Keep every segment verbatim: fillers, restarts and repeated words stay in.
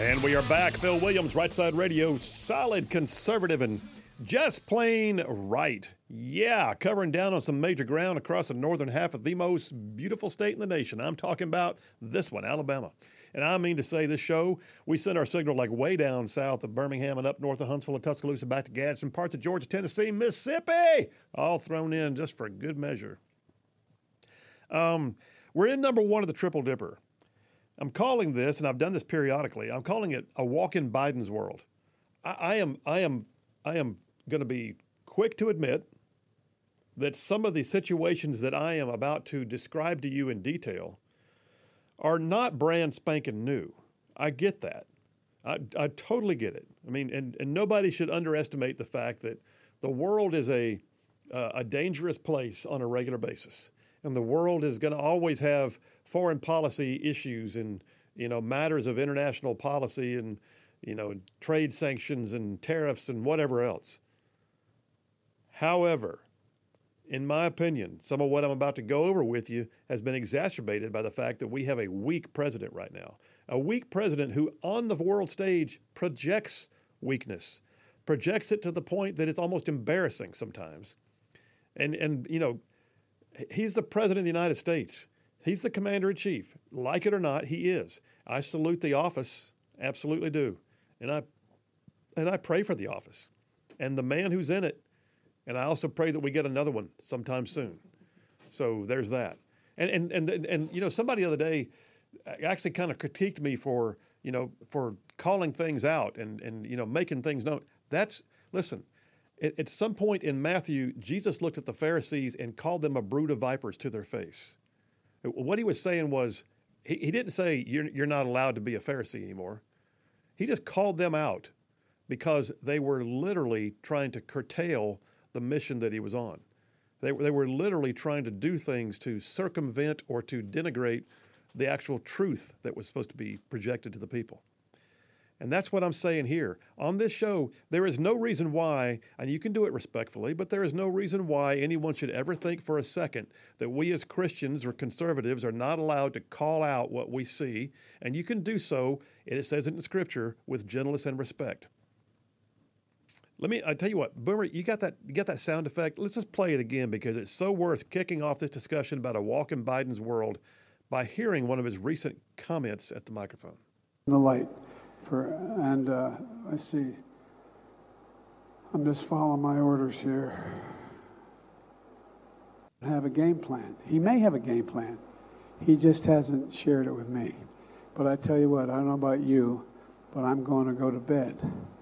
And we are back. Phil Williams, Right Side Radio, solid conservative and just plain right. Yeah, covering down on some major ground across the northern half of the most beautiful state in the nation. I'm talking about this one, Alabama. And I mean to say this show, we send our signal like way down south of Birmingham and up north of Huntsville and Tuscaloosa, back to Gadsden, parts of Georgia, Tennessee, Mississippi, all thrown in just for good measure. Um, we're in number one of the Triple Dipper. I'm calling this, and I've done this periodically, I'm calling it a walk in Biden's world. I, I am, I am, I am going to be quick to admit that some of the situations that I am about to describe to you in detail are not brand spanking new. I get that. I, I totally get it. I mean, and, and nobody should underestimate the fact that the world is a, uh, a dangerous place on a regular basis. And the world is going to always have foreign policy issues and, you know, matters of international policy and, you know, trade sanctions and tariffs and whatever else. However, in my opinion, some of what I'm about to go over with you has been exacerbated by the fact that we have a weak president right now. A weak president who on the world stage projects weakness, projects it to the point that it's almost embarrassing sometimes. And, and you know, he's the president of the United States. He's the commander-in-chief. Like it or not, he is. I salute the office, absolutely do. And I and I pray for the office and the man who's in it. And I also pray that we get another one sometime soon. So there's that. And and and and, and you know, somebody the other day actually kind of critiqued me for, you know, for calling things out and and you know, making things known. That's listen. At some point in Matthew, Jesus looked at the Pharisees and called them a brood of vipers to their face. What he was saying was, he, he didn't say you're, you're not allowed to be a Pharisee anymore. He just called them out because they were literally trying to curtail the mission that he was on. They, they were literally trying to do things to circumvent or to denigrate the actual truth that was supposed to be projected to the people. And that's what I'm saying here. On this show, there is no reason why, and you can do it respectfully, but there is no reason why anyone should ever think for a second that we as Christians or conservatives are not allowed to call out what we see. And you can do so, and it says it in Scripture, with gentleness and respect. Let me, I tell you what, Boomer, you got that, you got that sound effect? Let's just play it again because it's so worth kicking off this discussion about a walk in Biden's world by hearing one of his recent comments at the microphone. The light. For, and uh, let's see, I'm just following my orders here. I have a game plan. He may have a game plan. He just hasn't shared it with me. But I tell you what, I don't know about you, but I'm going to go to bed.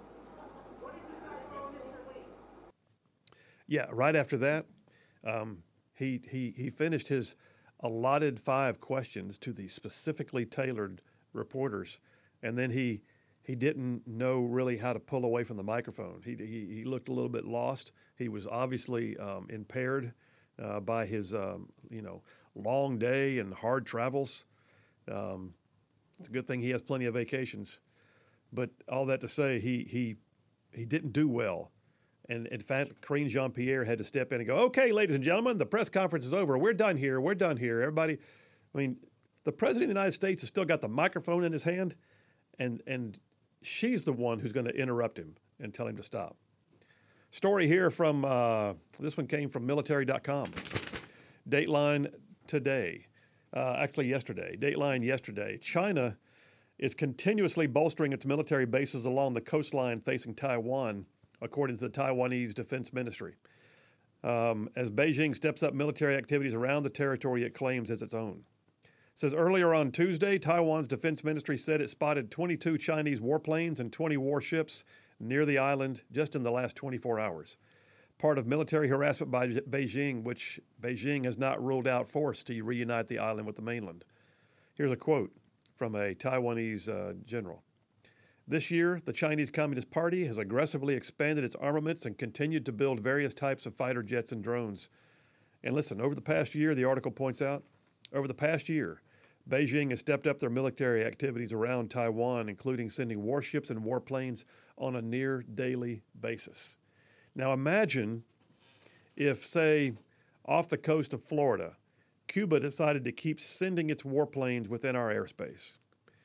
Yeah, right after that, um, he, he, he finished his allotted five questions to the specifically tailored reporters. And then he he didn't know really how to pull away from the microphone. He he, he looked a little bit lost. He was obviously um, impaired uh, by his um, you know long day and hard travels. Um, it's a good thing he has plenty of vacations. But all that to say, he he he didn't do well. And in fact, Karine Jean-Pierre had to step in and go, "Okay, ladies and gentlemen, the press conference is over. We're done here. We're done here. Everybody." I mean, the president of the United States has still got the microphone in his hand. And and she's the one who's going to interrupt him and tell him to stop. Story here from, uh, this one came from military dot com. Dateline today, uh, actually yesterday, Dateline yesterday. China is continuously bolstering its military bases along the coastline facing Taiwan, according to the Taiwanese Defense Ministry, um, as Beijing steps up military activities around the territory it claims as its own. Says earlier on Tuesday, Taiwan's defense ministry said it spotted twenty-two Chinese warplanes and twenty warships near the island just in the last twenty-four hours. Part of military harassment by Beijing, which Beijing has not ruled out force to reunite the island with the mainland. Here's a quote from a Taiwanese uh, general. This year, the Chinese Communist Party has aggressively expanded its armaments and continued to build various types of fighter jets and drones. And listen, over the past year, the article points out, over the past year, Beijing has stepped up their military activities around Taiwan, including sending warships and warplanes on a near daily basis. Now imagine if, say, off the coast of Florida, Cuba decided to keep sending its warplanes within our airspace.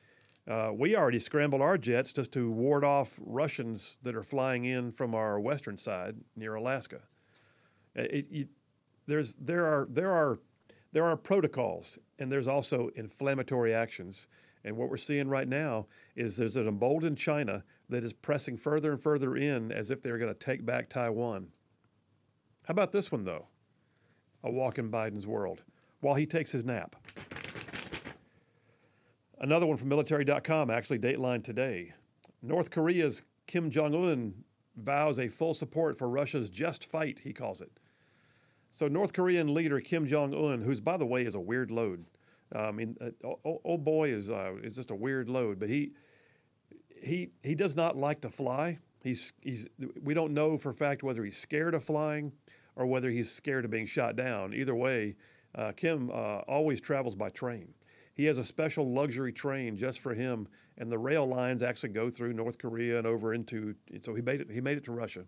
Uh, we already scrambled our jets just to ward off Russians that are flying in from our western side near Alaska. It, it, there's, there are, there are, there are protocols, and there's also inflammatory actions. And what we're seeing right now is there's an emboldened China that is pressing further and further in as if they're going to take back Taiwan. How about this one, though? A walk in Biden's world while he takes his nap. Another one from military dot com, actually, Dateline today. North Korea's Kim Jong-un vows a full support for Russia's just fight, he calls it. So North Korean leader Kim Jong-un, who's, by the way, is a weird load. Uh, I mean, uh, old, old boy is uh, is just a weird load, but he he he does not like to fly. He's he's we don't know for a fact whether he's scared of flying or whether he's scared of being shot down. Either way, uh, Kim uh, always travels by train. He has a special luxury train just for him, and the rail lines actually go through North Korea and over into. So he made it. He made it to Russia.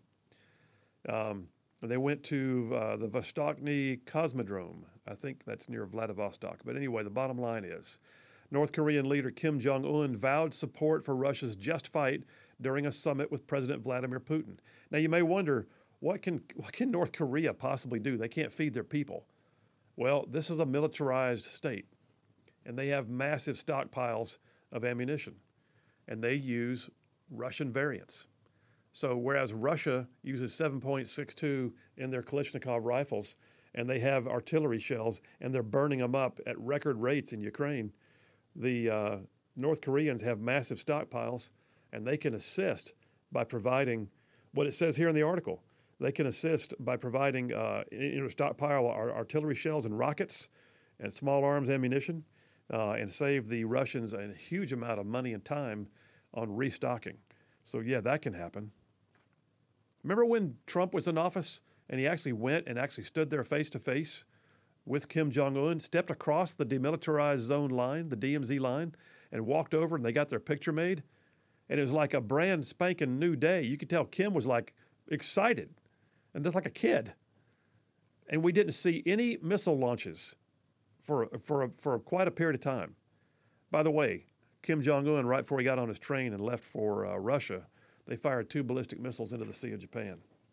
Um, they went to uh, the Vostochny Cosmodrome. I think that's near Vladivostok. But anyway, the bottom line is, North Korean leader Kim Jong-un vowed support for Russia's just fight during a summit with President Vladimir Putin. Now, you may wonder, what can what can North Korea possibly do? They can't feed their people. Well, this is a militarized state, and they have massive stockpiles of ammunition, and they use Russian variants. So whereas Russia uses seven point six two in their Kalashnikov rifles, and they have artillery shells, and they're burning them up at record rates in Ukraine, the uh, North Koreans have massive stockpiles, and they can assist by providing what it says here in the article. They can assist by providing uh, you know, stockpile ar- artillery shells and rockets and small arms ammunition, uh, and save the Russians a huge amount of money and time on restocking. So yeah, that can happen. Remember when Trump was in office and he actually went and actually stood there face to face with Kim Jong-un, stepped across the demilitarized zone line, the D M Z line, and walked over, and they got their picture made? And it was like a brand spanking new day. You could tell Kim was like excited and just like a kid. And we didn't see any missile launches for, for, for quite a period of time. By the way, Kim Jong-un, right before he got on his train and left for uh, Russia, they fired two ballistic missiles into the Sea of Japan.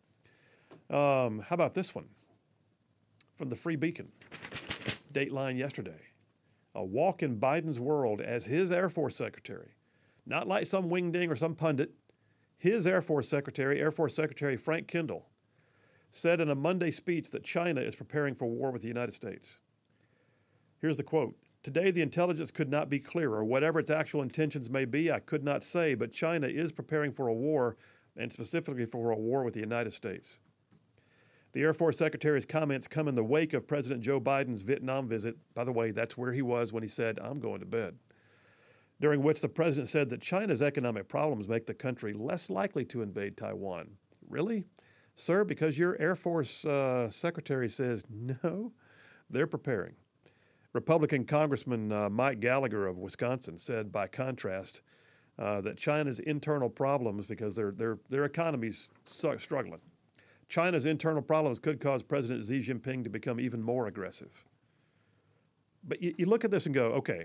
Um, how about this one? From the Free Beacon, Dateline yesterday. A walk in Biden's world as his Air Force Secretary. Not like some wingding or some pundit. His Air Force Secretary, Air Force Secretary Frank Kendall, said in a Monday speech that China is preparing for war with the United States. Here's the quote. Today, the intelligence could not be clearer. Whatever its actual intentions may be, I could not say, but China is preparing for a war, and specifically for a war with the United States. The Air Force Secretary's comments come in the wake of President Joe Biden's Vietnam visit. By the way, that's where he was when he said, I'm going to bed. During which the president said that China's economic problems make the country less likely to invade Taiwan. Really? Sir, because your Air Force uh, Secretary says no, they're preparing. Republican Congressman uh, Mike Gallagher of Wisconsin said, by contrast, uh, that China's internal problems, because their their their economy's so struggling, China's internal problems could cause President Xi Jinping to become even more aggressive. But you, you look at this and go, okay,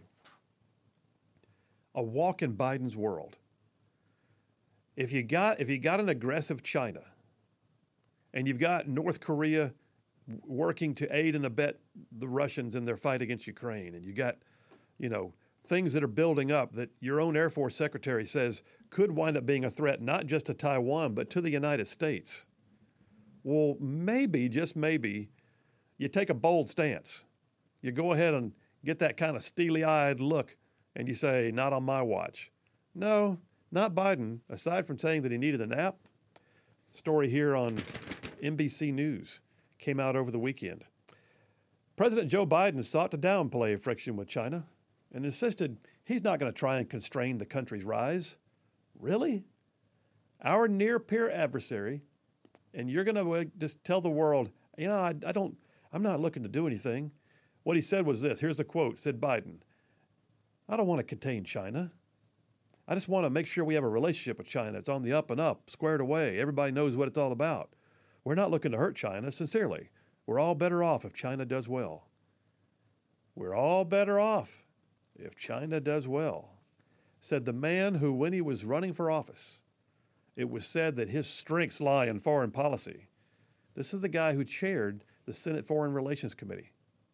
a walk in Biden's world. If you got if you got an aggressive China, and you've got North Korea working to aid and abet the Russians in their fight against Ukraine, and you got, you know, things that are building up that your own Air Force Secretary says could wind up being a threat not just to Taiwan, but to the United States. Well, maybe, just maybe, you take a bold stance. You go ahead and get that kind of steely-eyed look, and you say, not on my watch. No, not Biden. Aside from saying that he needed a nap, story here on N B C News came out over the weekend. President Joe Biden sought to downplay friction with China and insisted he's not going to try and constrain the country's rise. Really? Our near-peer adversary, and you're going to just tell the world, you know, I, I don't, I'm not looking to do anything. What he said was this. Here's the quote, said Biden. I don't want to contain China. I just want to make sure we have a relationship with China. It's on the up and up, squared away. Everybody knows what it's all about. We're not looking to hurt China, sincerely. We're all better off if China does well. We're all better off if China does well. said the man who, when he was running for office, it was said that his strengths lie in foreign policy. This is the guy who chaired the Senate Foreign Relations Committee,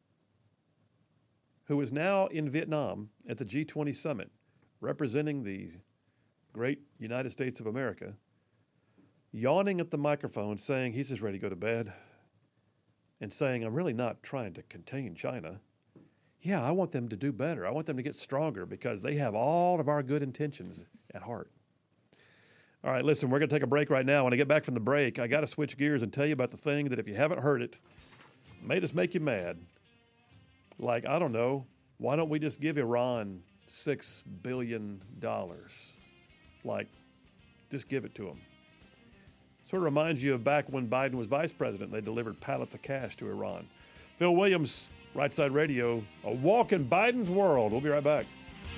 who is now in Vietnam at the G twenty summit, representing the great United States of America, yawning at the microphone, saying he's just ready to go to bed, and saying, I'm really not trying to contain China. Yeah, I want them to do better. I want them to get stronger because they have all of our good intentions at heart. All right, listen, we're going to take a break right now. When I get back from the break, I got to switch gears and tell you about the thing that if you haven't heard it, may just make you mad. Like, I don't know, why don't we just give Iran six billion dollars? Like, just give it to them. Sort of reminds you of back when Biden was vice president. They delivered pallets of cash to Iran. Phil Williams, Right Side Radio, a walk in Biden's world. We'll be right back.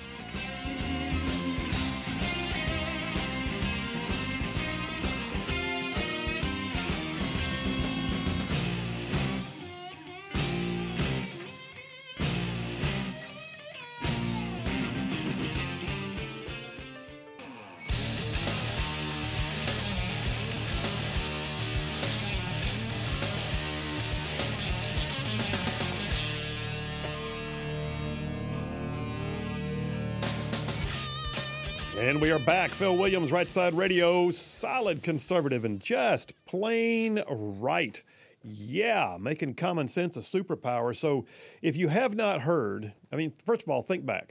And we are back. Phil Williams, Right Side Radio, solid conservative and just plain right. Yeah, making common sense a superpower. So if you have not heard, I mean, first of all, think back.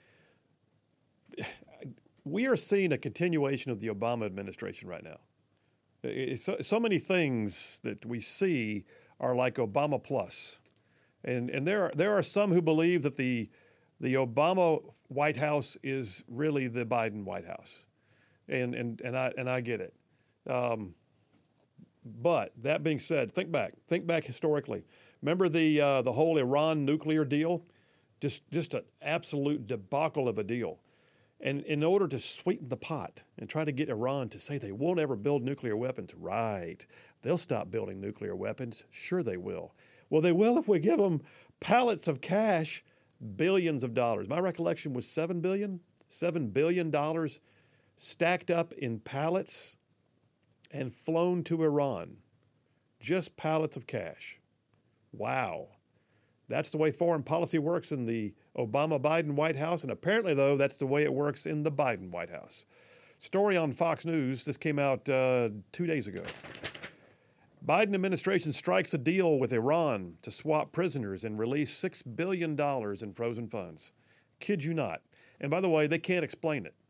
We are seeing a continuation of the Obama administration right now. So, so many things that we see are like Obama plus. And and there are, there are some who believe that the the Obama White House is really the Biden White House, and and and I and I get it. Um, but that being said, think back, think back historically. Remember the uh, the whole Iran nuclear deal, just just an absolute debacle of a deal. And in order to sweeten the pot and try to get Iran to say they won't ever build nuclear weapons, right? They'll stop building nuclear weapons. Sure, they will. Well, they will if we give them pallets of cash. Billions of dollars. My recollection was seven billion, seven billion dollars stacked up in pallets and flown to Iran. Just pallets of cash. Wow. That's the way foreign policy works in the Obama-Biden White House, and apparently, though, that's the way it works in the Biden White House. Story on Fox News. This came out uh, two days ago. Biden administration strikes a deal with Iran to swap prisoners and release six billion dollars in frozen funds. Kid you not. And by the way, they can't explain it.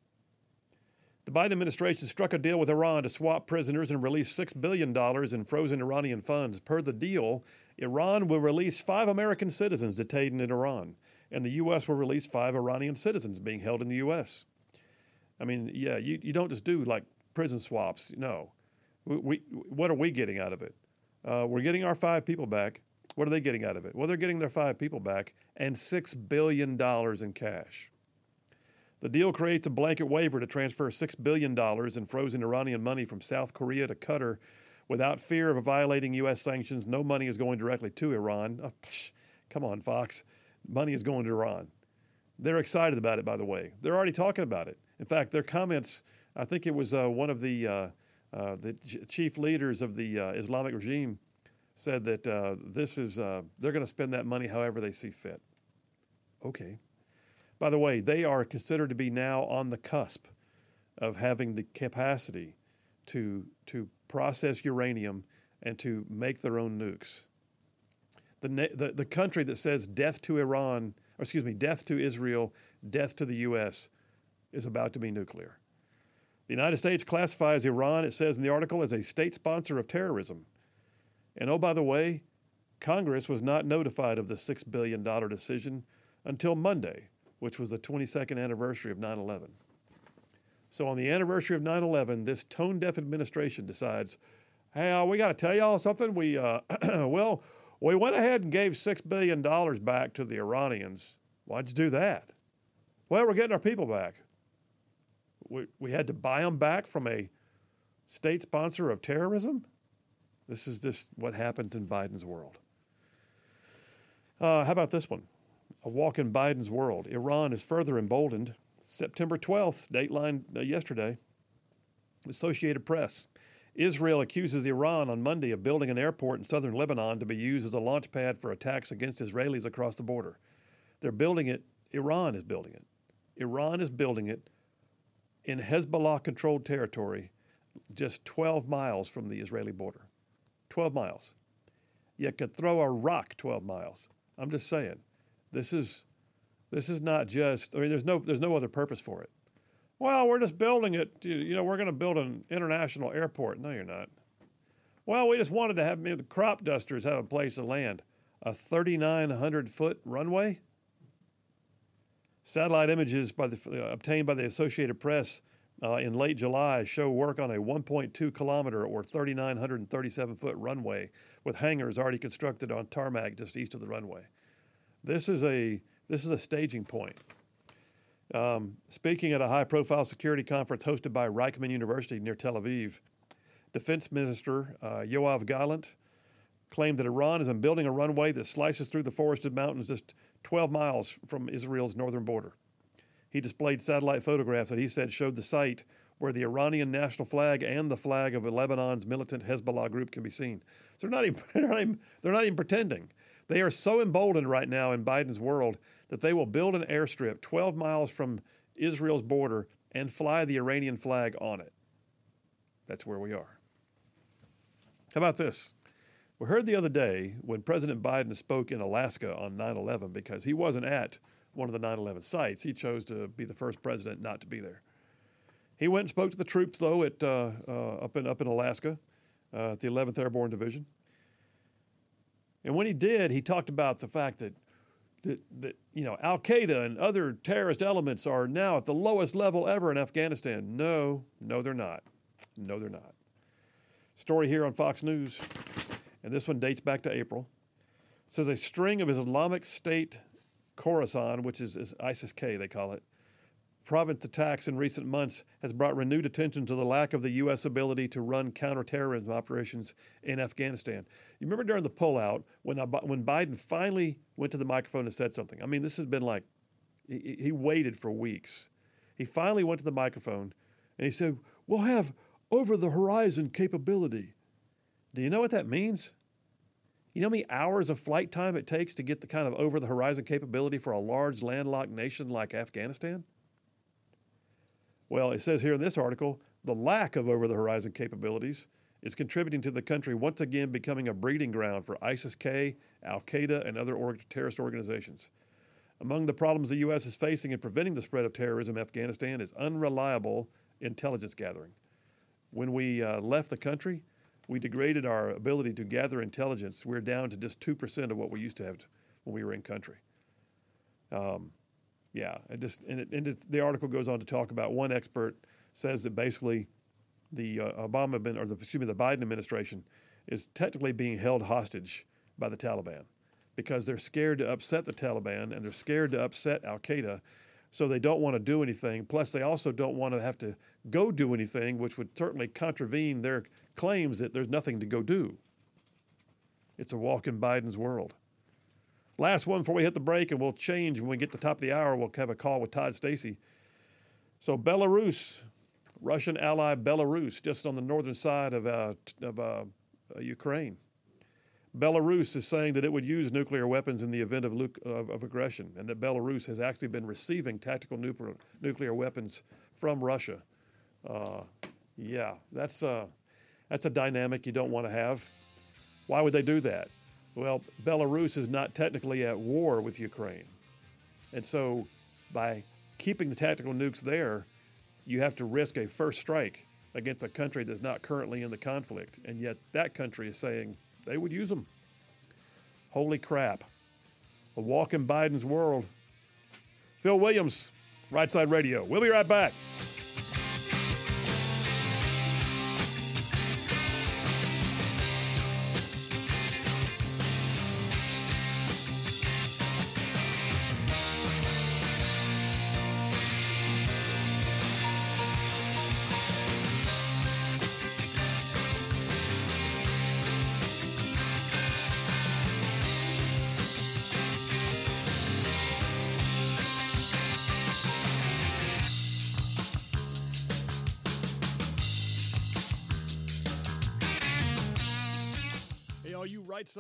The Biden administration struck a deal with Iran to swap prisoners and release six billion dollars in frozen Iranian funds. Per the deal, Iran will release five American citizens detained in Iran, and the U S will release five Iranian citizens being held in the U S. I mean, yeah, you, you don't just do like prison swaps. No. We, we, what are we getting out of it? Uh, we're getting our five people back. What are they getting out of it? Well, they're getting their five people back and six billion dollars in cash. The deal creates a blanket waiver to transfer six billion dollars in frozen Iranian money from South Korea to Qatar without fear of violating U S sanctions. No money is going directly to Iran. Oh, psh, come on, Fox. Money is going to Iran. They're excited about it, by the way. They're already talking about it. In fact, their comments, I think it was uh, one of the... Uh, Uh, the ch- chief leaders of the uh, Islamic regime said that uh, this is uh, they're going to spend that money however they see fit. Okay. By the way, they are considered to be now on the cusp of having the capacity to to process uranium and to make their own nukes. The na- the, the country that says death to Iran, or excuse me, death to Israel, death to the U S is about to be nuclear. The United States classifies Iran, it says in the article, as a state sponsor of terrorism. And oh, by the way, Congress was not notified of the six billion dollars decision until Monday, which was the twenty-second anniversary of nine eleven. So on the anniversary of nine eleven, this tone-deaf administration decides, hey, uh, we got to tell y'all something. We, uh, well, we went ahead and gave six billion dollars back to the Iranians. Why'd you do that? Well, we're getting our people back. We, we had to buy them back from a state sponsor of terrorism? This is just what happens in Biden's world. Uh, how about this one? A walk in Biden's world. Iran is further emboldened. September twelfth, Dateline uh, yesterday, Associated Press. Israel accuses Iran on Monday of building an airport in southern Lebanon to be used as a launch pad for attacks against Israelis across the border. They're building it. Iran is building it. Iran is building it in Hezbollah-controlled territory just twelve miles from the Israeli border. twelve miles. You could throw a rock twelve miles. I'm just saying. This is this is not just, I mean, there's no there's no other purpose for it. Well, we're just building it. You know, we're going to build an international airport. No, you're not. Well, we just wanted to have maybe the crop dusters have a place to land. A thirty-nine hundred foot runway? Satellite images by the, uh, obtained by the Associated Press uh, in late July show work on a one point two kilometer or three thousand nine hundred thirty-seven foot runway with hangars already constructed on tarmac just east of the runway. This is a this is a staging point. Um, speaking at a high-profile security conference hosted by Reichman University near Tel Aviv, Defense Minister uh, Yoav Gallant claimed that Iran has been building a runway that slices through the forested mountains just twelve miles from Israel's northern border. He displayed satellite photographs that he said showed the site where the Iranian national flag and the flag of Lebanon's militant Hezbollah group can be seen. So they're not even, they're not even, they're not even pretending. They are so emboldened right now in Biden's world that they will build an airstrip twelve miles from Israel's border and fly the Iranian flag on it. That's where we are. How about this? We heard the other day when President Biden spoke in Alaska on nine eleven, because he wasn't at one of the nine eleven sites. He chose to be the first president not to be there. He went and spoke to the troops, though, at uh, uh, up in up in Alaska, uh, at the eleventh Airborne Division. And when he did, he talked about the fact that, that, that you know, Al-Qaeda and other terrorist elements are now at the lowest level ever in Afghanistan. No, no, they're not. No, they're not. Story here on Fox News, and this one dates back to April. It says a string of Islamic State Khorasan, which is, is ISIS-K, they call it, province attacks in recent months has brought renewed attention to the lack of the U S ability to run counterterrorism operations in Afghanistan. You remember during the pullout when when Biden finally went to the microphone and said something? I mean, this has been like, he, he waited for weeks. He finally went to the microphone and he said, we'll have over-the-horizon capability. Do you know what that means? You know how many hours of flight time it takes to get the kind of over-the-horizon capability for a large landlocked nation like Afghanistan? Well, it says here in this article, the lack of over-the-horizon capabilities is contributing to the country once again becoming a breeding ground for ISIS-K, Al-Qaeda, and other or- terrorist organizations. Among the problems the U S is facing in preventing the spread of terrorism in Afghanistan is unreliable intelligence gathering. When we uh, left the country, we degraded our ability to gather intelligence. We're down to just two percent of what we used to have to, when we were in country. Um, yeah, it just, and, it, and it's, the article goes on to talk about, one expert says that basically the uh, Obama, or the, excuse me, the Biden administration is technically being held hostage by the Taliban because they're scared to upset the Taliban and they're scared to upset Al-Qaeda, so they don't want to do anything. Plus, they also don't want to have to go do anything, which would certainly contravene their claims that there's nothing to go do. It's a walk in Biden's world. Last one before we hit the break, and we'll change when we get to the top of the hour. We'll have a call with Todd Stacy. So Belarus, Russian ally Belarus, just on the northern side of, uh, of uh, uh, Ukraine. Belarus is saying that it would use nuclear weapons in the event of, of, of aggression, and that Belarus has actually been receiving tactical nuclear, nuclear weapons from Russia. Uh, yeah, that's, uh, that's a dynamic you don't want to have. Why would they do that? Well, Belarus is not technically at war with Ukraine. And so by keeping the tactical nukes there, you have to risk a first strike against a country that's not currently in the conflict. And yet that country is saying they would use them. Holy crap. A walk in Biden's world. Phil Williams, Right Side Radio. We'll be right back. bright side.